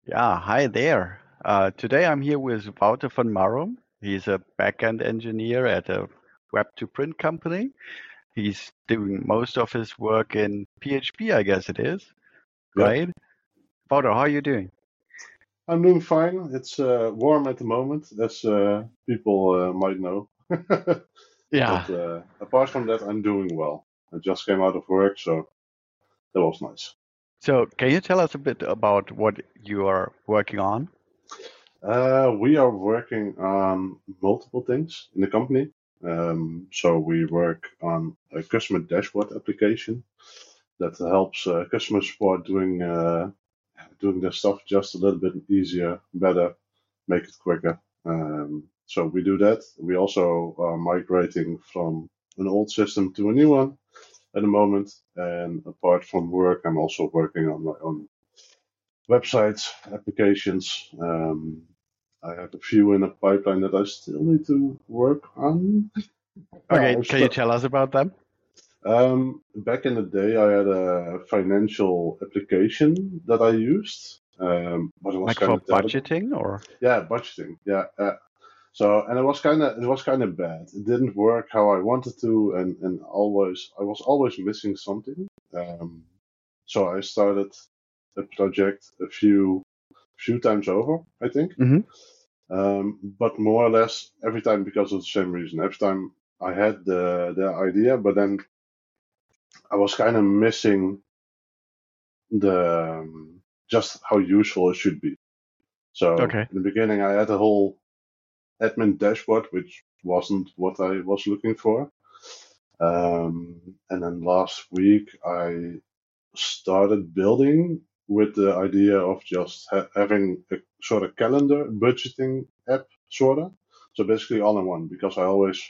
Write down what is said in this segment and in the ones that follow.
Yeah, hi there. Today I'm here with Wouter van Marum. He's a backend engineer at a web-to-print company. He's doing most of his work in PHP, I guess it is, Yeah, right? Wouter, how are you doing? I'm doing fine. It's warm at the moment, as people might know. Yeah. But apart from that, I'm doing well. I just came out of work, so that was nice. So can you tell us a bit about what you are working on? We are working on multiple things in the company. So we work on a customer dashboard application that helps customer support doing their stuff just a little bit easier, better, make it quicker. So we do that. We also are migrating from an old system to a new one at the moment. And apart from work, I'm also working on my own websites, applications. I have a few in the pipeline that I still need to work on. Okay, I'm can you stu- tell us about them? Back in the day, I had a financial application that I used, but it was Like kind for of terrible. budgeting or? Yeah, budgeting. Yeah. So, and it was kind of bad. It didn't work how I wanted to, and I was always missing something. Um, so I started a project a few times over, I think. Hmm. But more or less every time because of the same reason. Every time I had the idea, but then I was kind of missing the just how useful it should be. So Okay. in the beginning, I had a whole admin dashboard, which wasn't what I was looking for. And then last week, I started building with the idea of just having a sort of calendar budgeting app, sort of. So basically all in one, because I always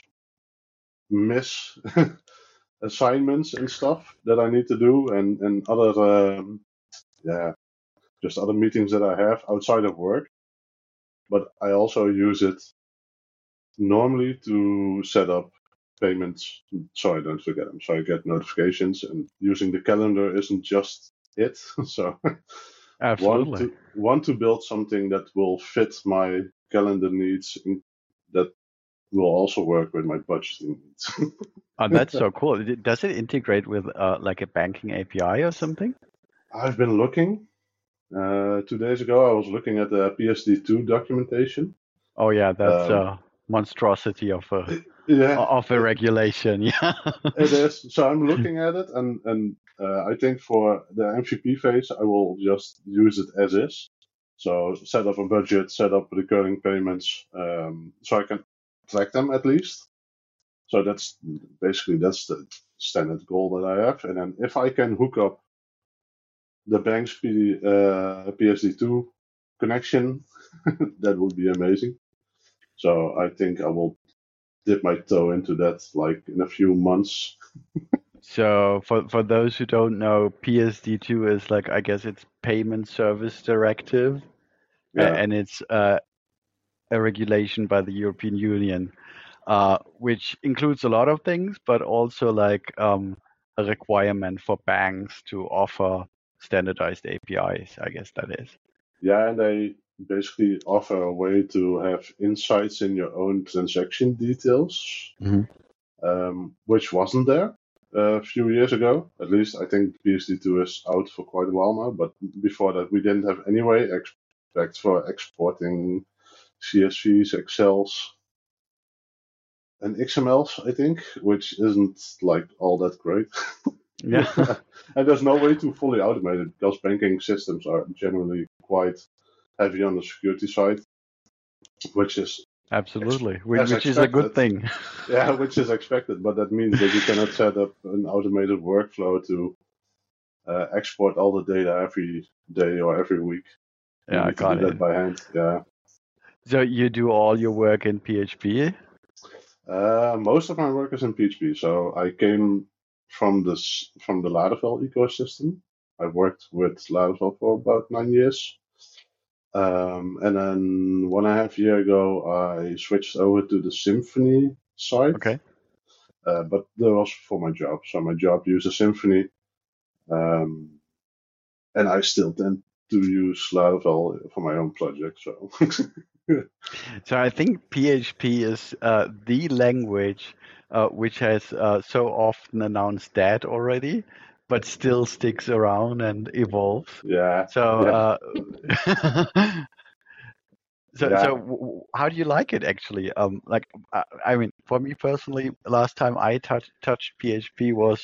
miss assignments and stuff that I need to do, and other yeah, just other meetings that I have outside of work. But I also use it normally to set up payments so I don't forget them. So I get notifications, and using the calendar isn't just it. So want Absolutely. to want to build something that will fit my calendar needs that will also work with my budgeting needs. Oh, that's so cool. Does it integrate with like a banking API or something? I've been looking. 2 days ago, I was looking at the PSD2 documentation. Oh yeah, that's Um, a monstrosity yeah, of a regulation. Yeah. it is. So I'm looking at it, and I think for the MVP phase, I will just use it as is. So set up a budget, set up recurring payments, so I can track them at least. So that's the standard goal that I have. And then if I can hook up the bank's PSD2 connection, that would be amazing. So I think I will dip my toe into that like in a few months. So for those who don't know, PSD2 is like, I guess it's Payment Service Directive, Yeah, and it's a regulation by the European Union, which includes a lot of things, but also like a requirement for banks to offer standardized APIs. I guess that is. yeah, and they basically offer a way to have insights in your own transaction details, Hmm. which wasn't there a few years ago. At least I think PSD2 is out for quite a while now. But before that, we didn't have any way except for exporting CSVs, Excels, and XMLs, I think, which isn't like all that great. Yeah. And there's no way to fully automate it because banking systems are generally quite heavy on the security side, which is Absolutely, as which is a good expected. thing. Yeah, which is expected, but that means that you cannot set up an automated workflow to export all the data every day or every week. You Yeah, I need to do got it. that by hand. Yeah. So you do all your work in PHP? Most of my work is in PHP, so I came from the Laravel ecosystem. I worked with Laravel for about 9 years. And then 1.5 years ago, I switched over to the Symfony side, Okay. but that was for my job. So my job uses Symfony, um, and I still to use Laravel for my own project. So So I think PHP is the language which has so often announced that already, but still sticks around and evolves. yeah, So yeah, yeah. how do you like it actually? Like I mean, for me personally, last time I touched PHP was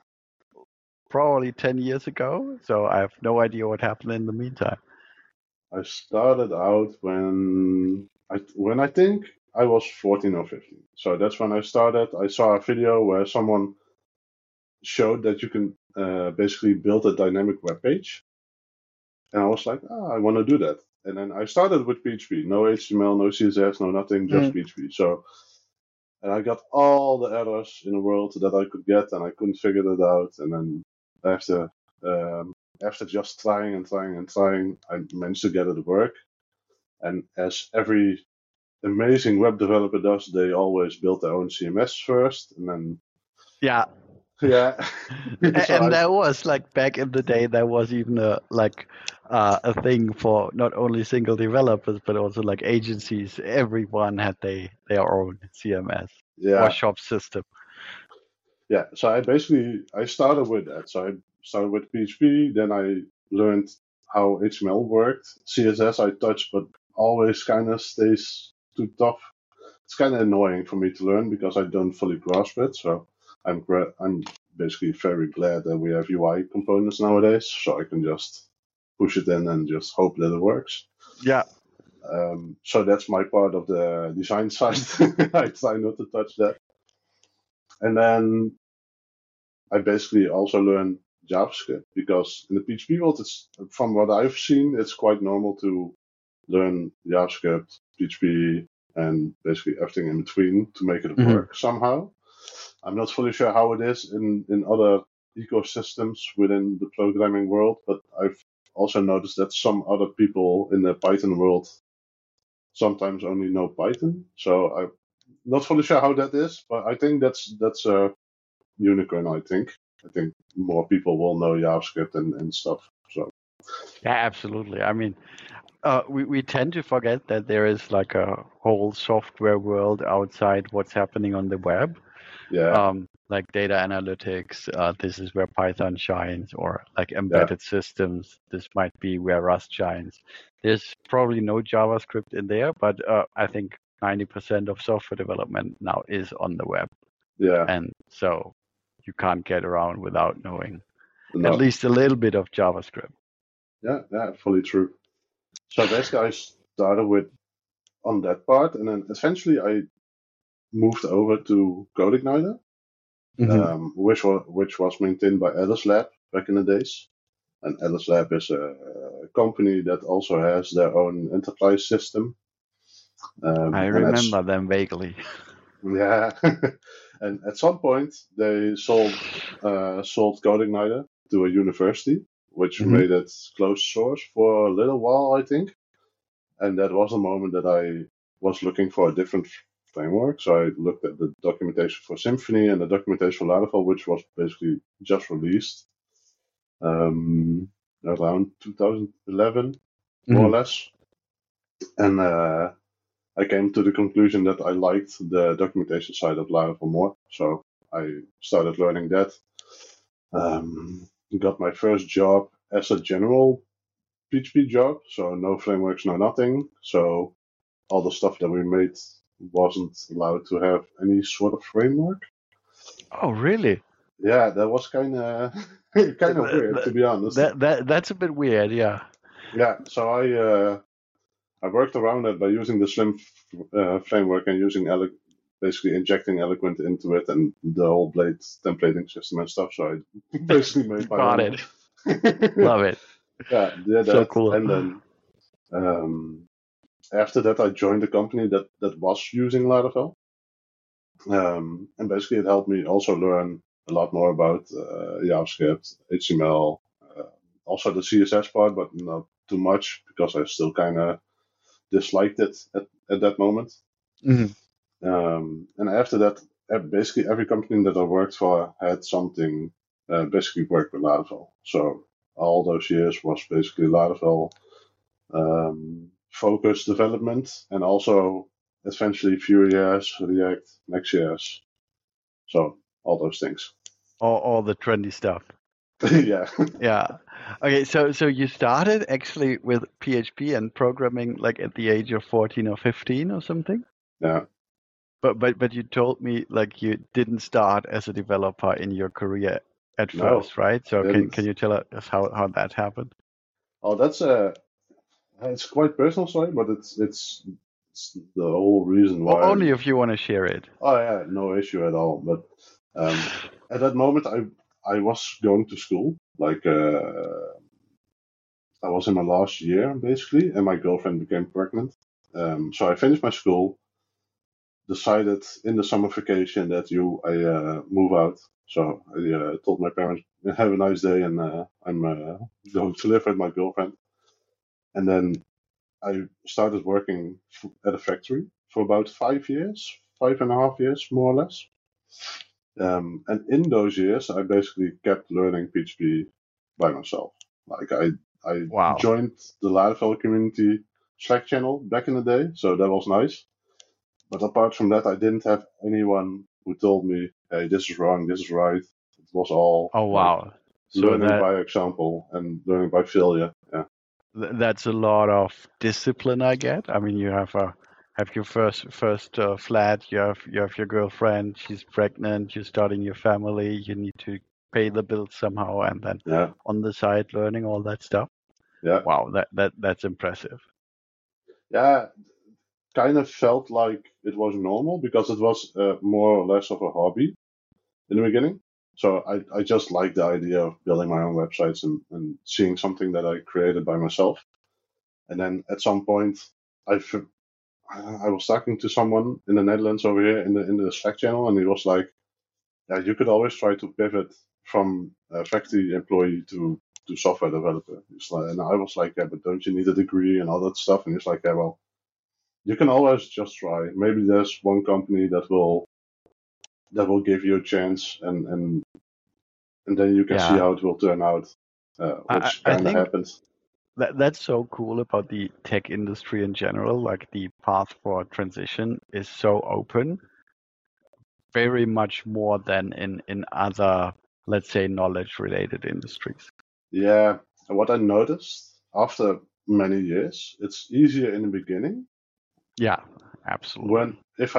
probably 10 years ago. So I have no idea what happened in the meantime. I started out when I think I was 14 or 15. So that's when I started. I saw a video where someone showed that you can basically build a dynamic web page, and I was like, I want to do that. And then I started with PHP, no HTML, no CSS, no nothing, just Mm. PHP. So, and I got all the errors in the world that I could get, and I couldn't figure it out. And then after after just trying and trying and trying, I managed to get it to work. And as every amazing web developer does, they always build their own CMS first, and then Yeah. yeah. So And there was like back in the day, there was even a thing for not only single developers but also like agencies. Everyone had their own CMS or yeah, shop system. yeah. So I started with that. So I started with PHP, then I learned how HTML worked. CSS I touched, but always kind of stays too tough. It's kind of annoying for me to learn because I don't fully grasp it. So I'm basically very glad that we have UI components nowadays, so I can just push it in and just hope that it works. Yeah. So that's my part of the design side. I try not to touch that. And then I basically also learned JavaScript because in the PHP world, it's from what I've seen, it's quite normal to learn JavaScript, PHP, and basically everything in between to make it Mhm. work somehow. I'm not fully sure how it is in other ecosystems within the programming world, but I've also noticed that some other people in the Python world sometimes only know Python. So I'm not fully sure how that is, but I think that's a unicorn. I think more people will know JavaScript and stuff. So Yeah, absolutely. I mean, we tend to forget that there is like a whole software world outside what's happening on the web. yeah, Like data analytics, this is where Python shines, or like yeah, embedded systems, this might be where Rust shines. There's probably no JavaScript in there, but I think 90% of software development now is on the web. yeah. And so you can't get around without knowing at No, least a little bit of JavaScript. yeah, yeah, fully true. So basically, I started with on that part, and then eventually I moved over to CodeIgniter, Hmm. which was maintained by Alice Lab back in the days. And Alice Lab is a company that also has their own enterprise system. I And that's remember them vaguely. yeah. And at some point they sold CodeIgniter to a university, which Hmm. made it closed source for a little while, I think. And that was the moment that I was looking for a different framework. So I looked at the documentation for Symfony and the documentation for Laravel, which was basically just released around 2011, more or Hmm. less. And I came to the conclusion that I liked the documentation side of Laravel more. So I started learning that. Got my first job as a general PHP job, so no frameworks, no nothing. So all the stuff that we made wasn't allowed to have any sort of framework. Oh, really? Yeah, that was kind of kind of weird, to be honest. That's a bit weird, yeah. Yeah, so I worked around it by using the Slim framework and using basically injecting Eloquent into it and the whole Blade templating system and stuff. So I basically made my Got own. it. Love it. Yeah, did So that, cool. and then after that, I joined a company that was using Laravel, and basically it helped me also learn a lot more about JavaScript, HTML, also the CSS part, but not too much because I still kind of disliked it at that moment. Mhm. And after that, basically every company that I worked for had something basically worked with Laravel. So all those years was basically Laravel focused development, and also eventually Vue.js, React, Next.js. So all those things. All the trendy stuff. Yeah. Yeah. Okay, so you started actually with PHP and programming like at the age of 14 or 15 or something? Yeah. But you told me like you didn't start as a developer in your career at No, first, right? I So can didn't. you tell us how that happened? Oh, it's quite personal story, but it's the whole reason why. Only if you want to share it. Oh yeah, no issue at all. But at that moment, I was going to school. Like I was in my last year basically, and my girlfriend became pregnant. So I finished my school, decided in the summer vacation that I move out. So I told my parents, "Have a nice day," and I'm going to live with my girlfriend. And then I started working at a factory for about 5 years, 5.5 years, more or less. And in those years, I basically kept learning PHP by myself. Like I Wow. joined the Laravel community Slack channel back in the day, so that was nice. But apart from that, I didn't have anyone who told me, "Hey, this is wrong, this is right." It was all Oh like wow. So learning by example and learning by failure. Yeah, that's a lot of discipline, I get. I mean, you have your first flat, you have your girlfriend, she's pregnant, you're starting your family, you need to pay the bills somehow, and then yeah, on the side learning all that stuff. yeah, Wow, that's impressive. yeah. Kind of felt like it was normal because it was more or less of a hobby in the beginning. So I just liked the idea of building my own websites and seeing something that I created by myself. And then at some point, I, f- I was talking to someone in the Netherlands over here in the Slack channel, and he was like, "Yeah, you could always try to pivot from a factory employee to software developer." And I was like, "Yeah, but don't you need a degree and all that stuff?" And he's like, "Yeah, well, you can always just try. Maybe there's one company that will give you a chance, and then you can see Yeah, how it will turn out," which I kind of think happened. that's so cool about the tech industry in general. Like the path for transition is so open, very much more than in other, let's say, knowledge related industries. Yeah, and what I noticed after many years, it's easier in the beginning. Yeah, absolutely. When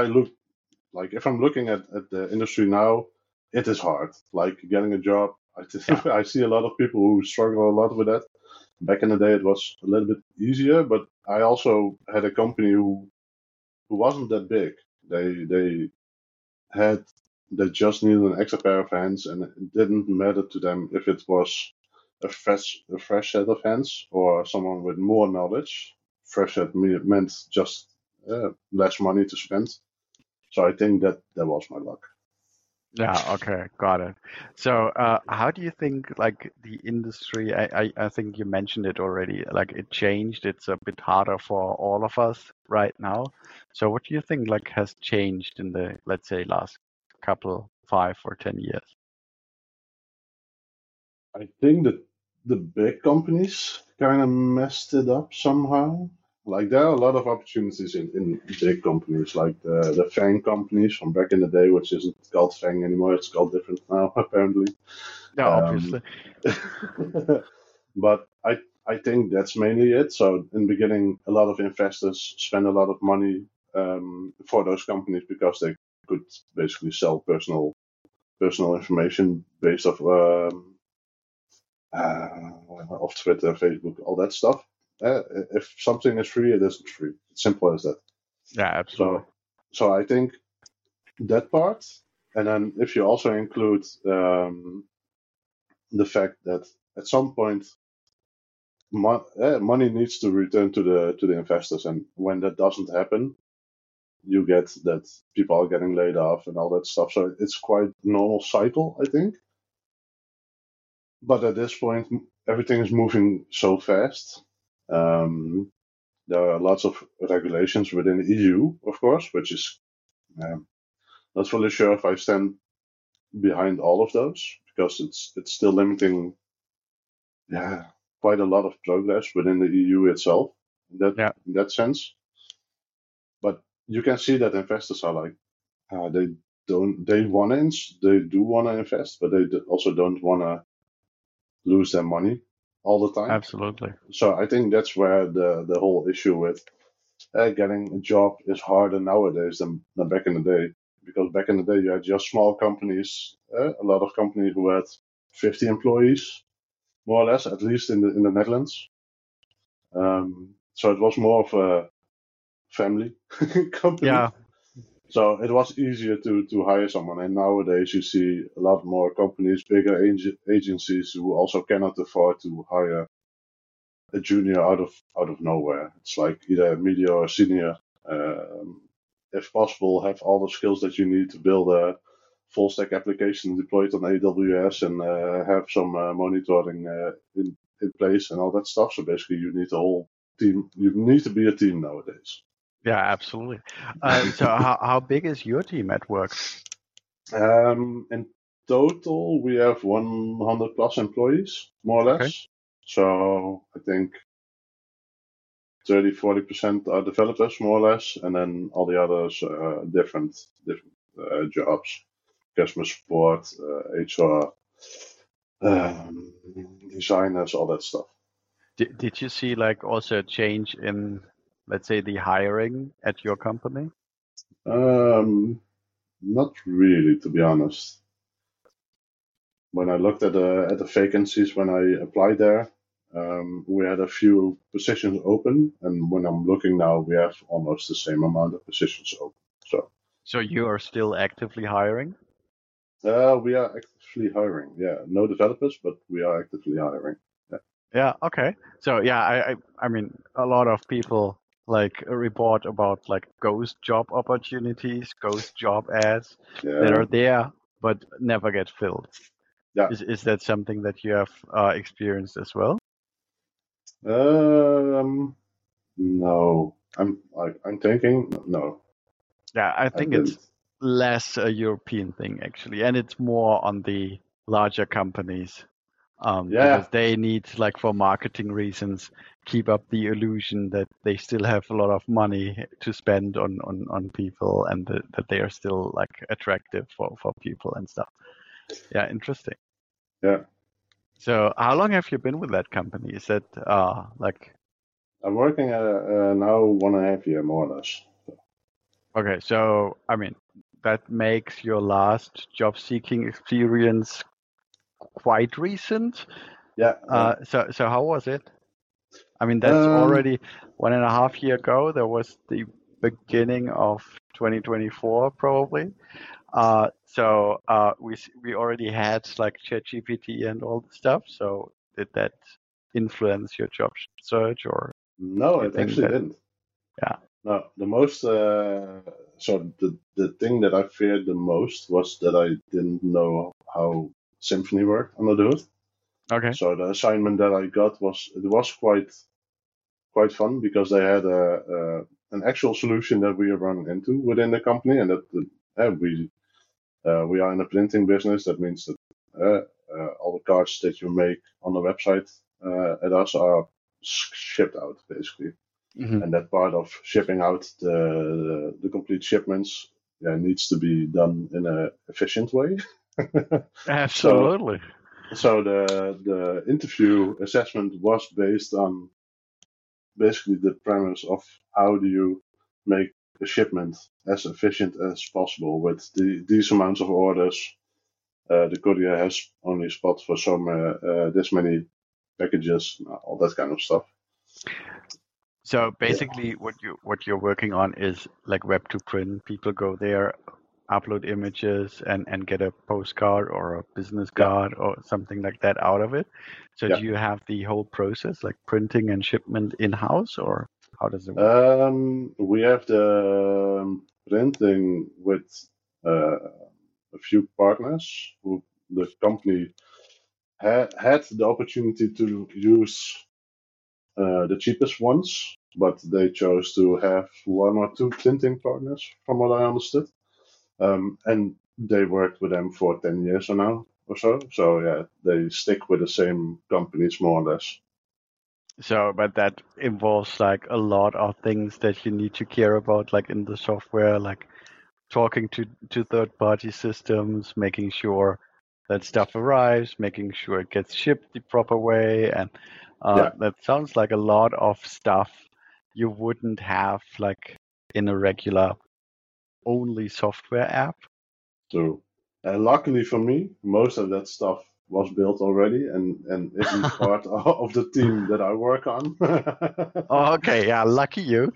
if I'm looking at the industry now, it is hard. Like getting a job, Yeah, I see a lot of people who struggle a lot with that. Back in the day, it was a little bit easier, but I also had a company who wasn't that big. They had they just needed an extra pair of hands, and it didn't matter to them if it was a fresh set of hands or someone with more knowledge. Fresh set meant just less money to spend. So I think that was my luck. yeah, okay, got it. So, how do you think like the industry? I think you mentioned it already. Like it changed. It's a bit harder for all of us right now. So, what do you think like has changed in the, let's say, last couple 5 or 10 years? I think that the big companies kind of messed it up somehow. Like there are a lot of opportunities in big companies, like the Fang companies from back in the day, which isn't called Fang anymore. It's called different now, apparently. Yeah, Um, obviously. but I think that's mainly it. So in the beginning, a lot of investors spend a lot of money for those companies because they could basically sell personal information based of Twitter, Facebook, all that stuff. If something is free, it isn't free. It's simple as that. Yeah, absolutely. So I think that part, and then if you also include the fact that at some point money needs to return to the investors, and when that doesn't happen, you get that people are getting laid off and all that stuff. So it's quite normal cycle, I think. But at this point, everything is moving so fast. Um, there are lots of regulations within the EU, of course, which is um, not fully sure if I stand behind all of those because it's still limiting yeah, quite a lot of progress within the EU itself Yeah, in that sense. But you can see that investors are like, they don't, they do want to invest, but they also don't want to lose their money all the time. absolutely. So I think that's where the whole issue with getting a job is harder nowadays than back in the day. Because back in the day, you had just small companies, a lot of companies who had 50 employees, more or less, at least in the Netherlands. So it was more of a family company. Yeah, So it was easier to hire someone. And nowadays, you see a lot more companies, bigger agencies who also cannot afford to hire a junior out of nowhere. It's like either a media or senior. Um, if possible, have all the skills that you need to build a full stack application deployed on AWS and have some monitoring in place and all that stuff. So basically, you need a whole team. You need to be a team nowadays. yeah, absolutely. So how big is your team at work? In total, we have 100 plus employees, more or Okay. less. So I think 30-40% are developers, more or less, and then all the others different jobs, customer support, HR, um, designers, all that stuff. Did you see like also a change in, let's say, the hiring at your company? Um, Not really, to be honest. When I looked at the vacancies when I applied there, we had a few positions open, and when I'm looking now, we have almost the same amount of positions open. So So you are still actively hiring? we are actively hiring. Yeah, no developers, but we are actively hiring. Yeah, Yeah, okay. So yeah, I mean a lot of people like report about like ghost job opportunities, ghost job ads that yeah, are there but never get filled. yeah. Is that something that you have experienced as well? No, I'm thinking no, Yeah, I I think it's didn't. less a European thing actually, and it's more on the larger companies Yeah, because they need, like for marketing reasons, keep up the illusion that they still have a lot of money to spend on people and that they are still like attractive for people and stuff. Yeah, interesting. yeah. So, how long have you been with that company? Is that like I'm working at now 1.5 year, more or less. okay? So, I mean, that makes your last job seeking experience quite recent. Yeah, yeah. So how was it? I mean, that's Um, already 1.5 year ago. That was the beginning of 2024, probably. We already had like ChatGPT and all the stuff. So did that influence your job search, or no, do you it think actually that? didn't. Yeah. No, the most so the thing that I feared the most was that I didn't know how Symfony worked under the hood. Okay. So the assignment that I got was quite fun because they had an actual solution that we run into within the company, and that we are in a printing business. That means that all the cards that you make on the website at us are shipped out basically. Hmm. And that part of shipping out the complete shipments, yeah, needs to be done in an efficient way. so Absolutely. so the interview assessment was based on basically the premise of how do you make a shipment as efficient as possible with these amounts of orders. The courier has only a spot for this many packages, all that kind of stuff. So Yeah, basically, what you're working on is like web to print. People go there, upload images, and get a postcard or a business yeah, card or something like that out of it. So yeah. do you have the whole process, like printing and shipment in-house, or how does it work? We have the printing with uh, a few partners who the company had the opportunity to use the cheapest ones, but they chose to have one or two printing partners, from what I understood. And they worked with them for 10 years or now, or so. So yeah, they stick with the same companies more or less. So, but that involves like a lot of things that you need to care about, like in the software, like talking to third-party systems, making sure that stuff arrives, making sure it gets shipped the proper way, and Yeah. that sounds like a lot of stuff you wouldn't have like in a regular only software app. So, and luckily for me, most of that stuff was built already and isn't part of the team that I work on. Okay, yeah, lucky you.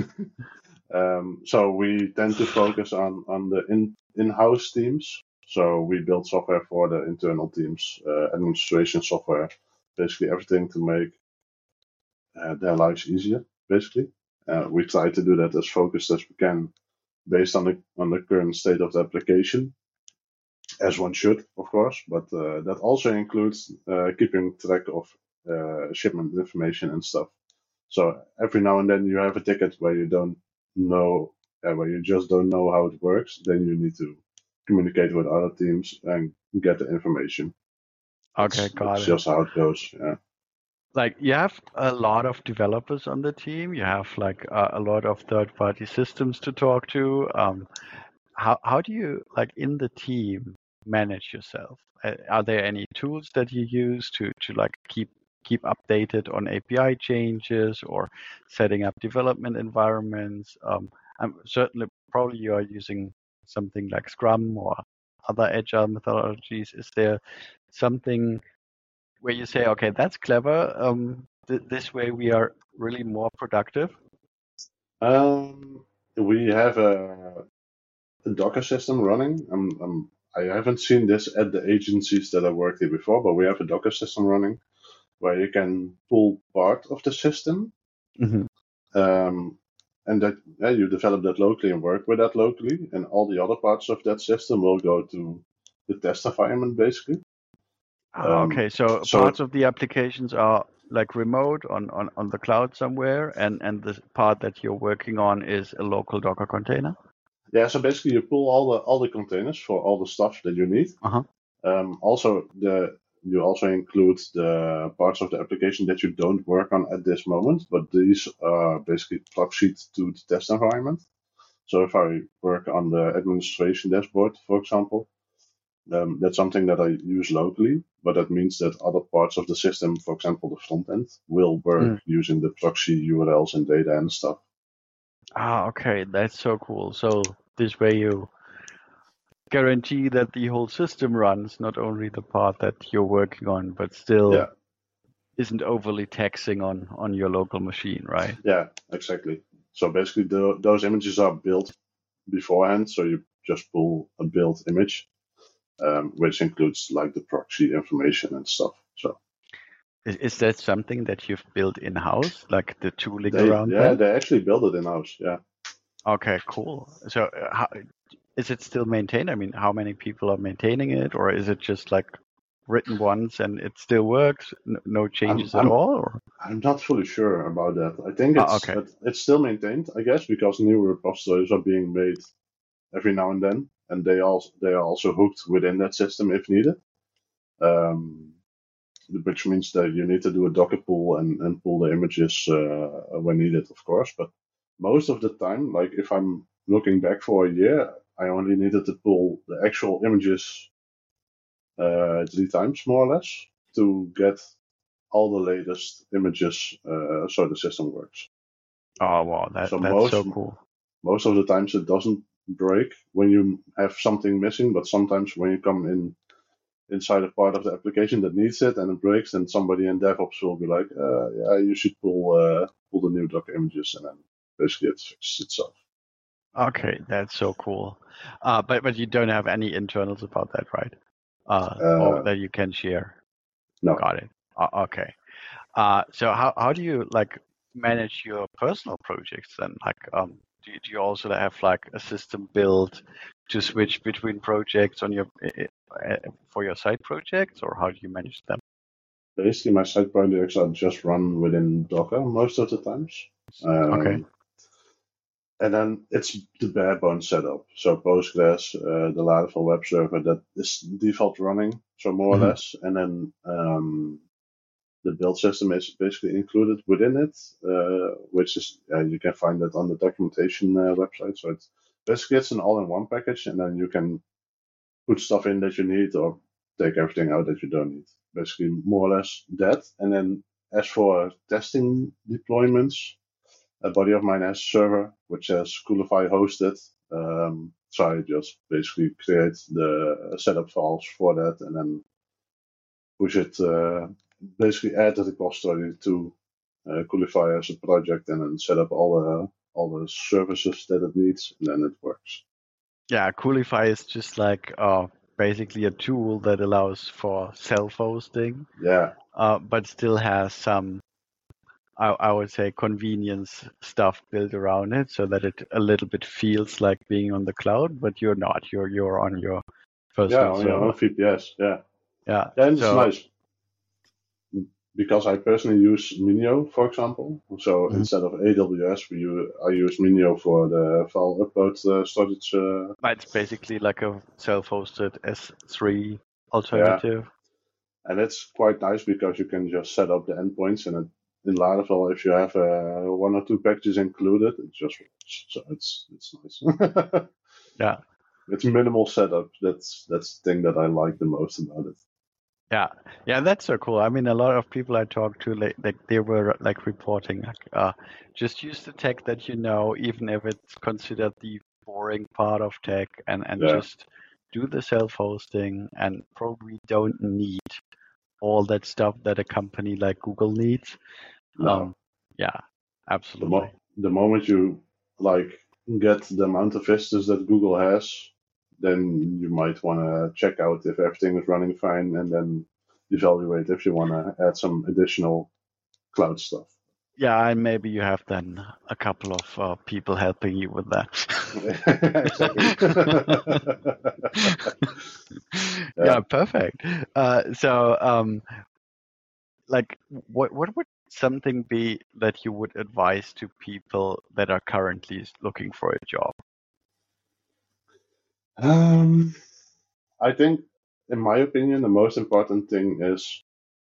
So we tend to focus on the in-house teams. So we build software for the internal teams, administration software, basically everything to make their lives easier. Basically, we try to do that as focused as we can, based on the current state of the application, as one should, of course. But that also includes keeping track of shipment information and stuff. So every now and then you have a ticket where you don't know, where you just don't know how it works. Then you need to communicate with other teams and get the information. Okay, That's got it. just how it goes. Yeah. Like you have a lot of developers on the team. You have like a lot of third-party systems to talk to. How do you like in the team manage yourself? Are there any tools that you use to like keep updated on API changes or setting up development environments? I'm certainly probably you are using something like Scrum or other agile methodologies. Is there something where you say, okay, that's clever. This way we are really more productive? We have a Docker system running. I haven't seen this at the agencies that I worked here before, but we have a Docker system running where you can pull part of the system, Hmm. um, and that you develop that locally and work with that locally, and all the other parts of that system will go to the test environment basically. Okay, so So parts of the applications are like remote on the cloud somewhere, and the part that you're working on is a local Docker container. yeah, so basically you pull all the containers for all the stuff that you need. Uh-huh. Also, you also include the parts of the application that you don't work on at this moment, but these are basically proxied to the test environment. So if I work on the administration dashboard, for example, that's something that I use locally, but that means that other parts of the system, for example, the front end, will work Mm. using the proxy URLs and data and stuff. Okay, that's so cool. So this way you guarantee that the whole system runs, not only the part that you're working on, but Yeah, still isn't overly taxing on your local machine, right? yeah, exactly. So basically, those images are built beforehand, so you just pull a built image, which includes like the proxy information and stuff. So Is that something that you've built in-house, like the tooling around that? they actually build it in house. Yeah. Okay, cool. So how, is it still maintained? I mean, how many people are maintaining it, or is it just like written once and it still works, no I'm changes at I'm all? Or I'm not fully sure about that. I think okay, it's still maintained, I guess, because new repositories are being made every now and then, and they are also hooked within that system if needed. Um, which means that you need to do a Docker pull and pull the images when needed, of course. But most of the time, like if I'm looking back for a year, I only needed to pull the actual images 3 times more or less to get all the latest images so the system works. oh wow, So that's so cool. most of the times it doesn't break when you have something missing, but sometimes when you come inside a part of the application that needs it and it breaks, then somebody in DevOps will be like, yeah, you should pull the new Docker images, and then basically it fixes itself. Okay, that's so cool. But you don't have any internals about that, right? Or Uh, that you can share. no, Got it. Okay. So how do you like manage your personal projects then? Like, do you also have like a system built to switch between projects on your for your side projects, or how do you manage them? basically my side projects are just run within Docker most of the times. Okay. Um, And then it's the bare bones setup. So Postgres, the Laravel web server that is default running, so more or less. And then the build system is basically included within it, which is you can find that on the documentation website. So it's an all-in-one package, and then you can put stuff in that you need or take everything out that you don't need. Basically, more or less that. And then as for testing deployments, a buddy of mine has a server which has Coolify hosted. So I just basically create the setup files for that and then push it, basically add the repository to Coolify as a project and then set up all the services that it needs, and then it works. Yeah, Coolify is just like basically a tool that allows for self-hosting, Yeah. but still has some, I would say, convenience stuff built around it, so that it a little bit feels like being on the cloud, but you're not. You're on your personal On server. your own VPS. Yeah. Yeah. And it's nice because I personally use Minio, for example. So instead of AWS, I use Minio for the file upload storage. It's basically like a self-hosted S3 alternative. Yeah. And it's quite nice because you can just set up the endpoints, and in Laravel, if you have one or two packages included, it just works. So it's nice. Yeah. It's minimal setup. That's the thing that I like the most about it. Yeah, that's so cool. I mean, a lot of people I talked to, like they were like reporting, like, just use the tech that you know, even if it's considered the boring part of tech, and just do the self-hosting, and probably don't need all that stuff that a company like Google needs. No. Yeah, absolutely. The moment you get the amount of visitors that Google has, then you might want to check out if everything is running fine, and then evaluate if you want to add some additional cloud stuff. Yeah, and maybe you have then a couple of people helping you with that. Exactly. Yeah, perfect. So, like, what would something be that you would advise to people that are currently looking for a job? I think, in my opinion, the most important thing is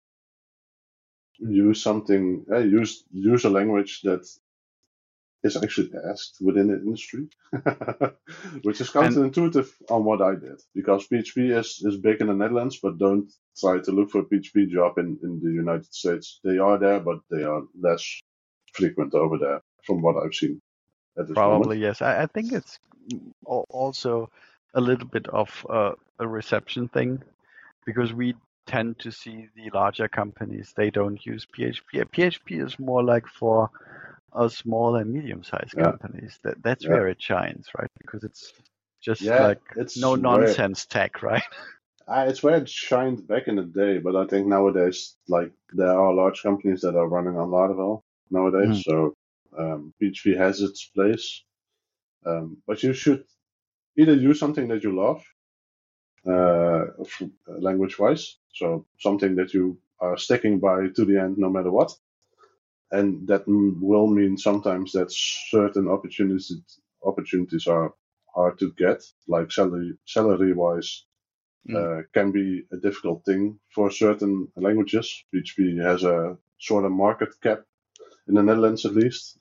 use a language that is actually asked within the industry, which is counterintuitive on what I did, because PHP is big in the Netherlands, but don't try to look for a PHP job in the United States. They are there, but they are less frequent over there, from what I've seen at this Probably, moment. yes. I think it's also a little bit of a reception thing, because we tend to see the larger companies, they don't use PHP. PHP is more like for small and medium-sized companies. That's where it shines, right? Because it's just like it's no nonsense tech, right? It's where it shined back in the day, but I think nowadays, like, there are large companies that are running on Laravel nowadays, so PHP has its place. But you should either use something that you love, language-wise, so something that you are sticking by to the end no matter what, and that will mean sometimes that certain opportunities are hard to get, like salary-wise. Can be a difficult thing for certain languages. PHP has a sort of market cap in the Netherlands, at least.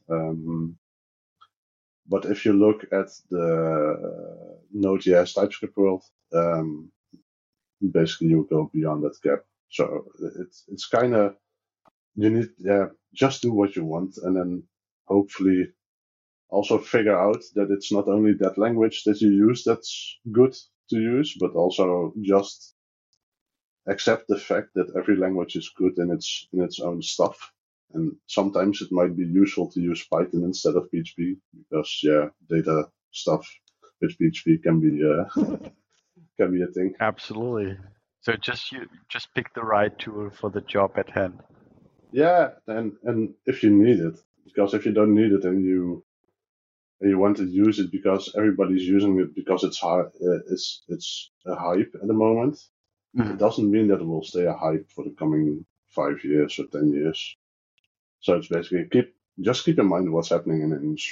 But if you look at the Node.js TypeScript world, basically you go beyond that cap. So it's kind of, you need just do what you want, and then hopefully also figure out that it's not only that language that you use that's good to use, but also just accept the fact that every language is good in its own stuff. And sometimes it might be useful to use Python instead of PHP, because data stuff with PHP can be a thing. Absolutely. So just pick the right tool for the job at hand. Yeah, and if you need it, because if you don't need it and you want to use it because everybody's using it because it's a hype at the moment, it doesn't mean that it will stay a hype for the coming 5 years or 10 years. So it's basically keep in mind what's happening in the industry,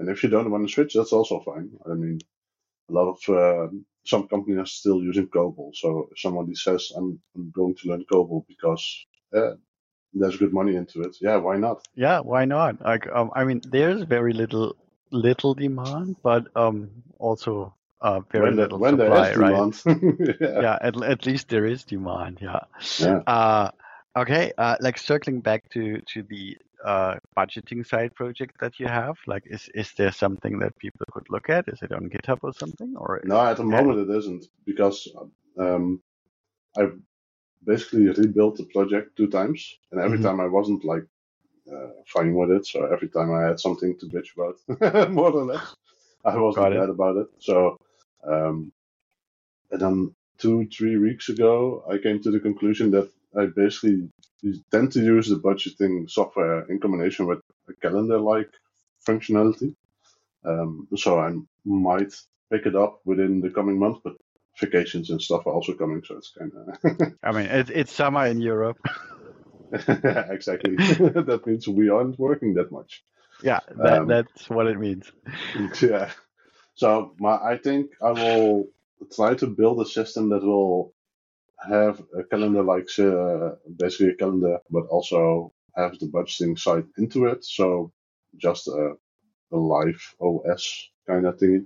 And if you don't want to switch, that's also fine. I mean, a lot of some companies are still using COBOL. So if somebody says, I'm going to learn COBOL because there's good money into it, yeah, why not? Yeah, why not? Like, I mean, there's very little demand, but also very little When there is supply, right? demand, yeah, Yeah, at least there is demand. Yeah. yeah. Okay. Like circling back to the budgeting side project that you have, like, is there something that people could look at? Is it on GitHub or something? Or No, at the moment it isn't because I basically rebuilt the project 2 times, and every Mhm. time I wasn't like fine with it. So every time I had something to bitch about, more or less, I wasn't Got it. glad about it. So, and then 2-3 weeks ago, I came to the conclusion that I basically tend to use the budgeting software in combination with a calendar-like functionality. So I might pick it up within the coming month, but vacations and stuff are also coming, so it's kind of I mean, it's summer in Europe. exactly. That means we aren't working that much. Yeah, Um, that's what it means. yeah. So I think I will try to build a system that will have a calendar like basically a calendar, but also have the budgeting side into it. So just a live OS kind of thing.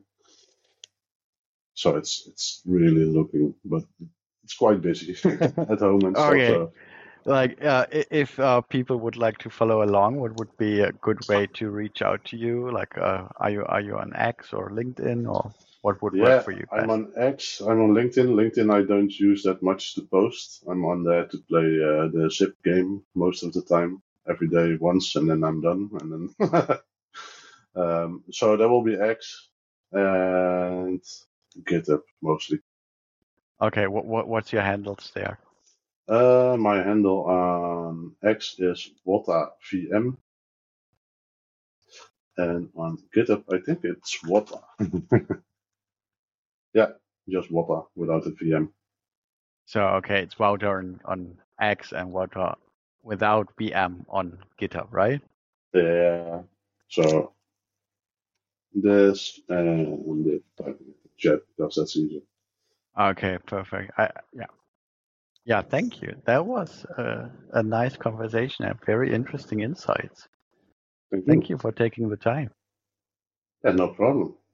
So it's really looking, but it's quite busy at home and stuff. Okay. So Like, if people would like to follow along, what would be a good way to reach out to you? Like, are you on X or LinkedIn, or what would work yeah, for you I'm best? on X. I'm on LinkedIn. LinkedIn I don't use that much to post. I'm on there to play the zip game most of the time, every day once, and then I'm done. And then so there will be X and GitHub mostly. Okay, what's your handles there? My handle on X is WottaVM, and on GitHub I think it's Wotta. Yeah, just Wotta without a VM. So, okay, it's Wouter on X and Wouter without BM on GitHub, right? Yeah. So this and the typing in the chat because that's easier. Okay, perfect. Yeah, thank you. That was a nice conversation and very interesting insights. Thank Thank you. you for taking the time. Yeah, no problem.